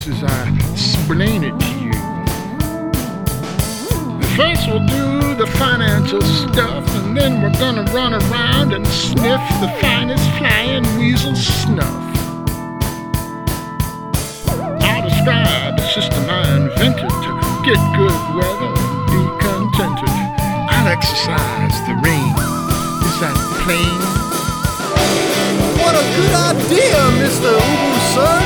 as I explain it to you. First we'll do the financial stuff, and then we're gonna run around and sniff the finest flying weasel snuff. I'll describe the system I invented to get good weather and be contented. I'll exercise the rain. Is that plain? What a good idea, Mr. Ubu, sir!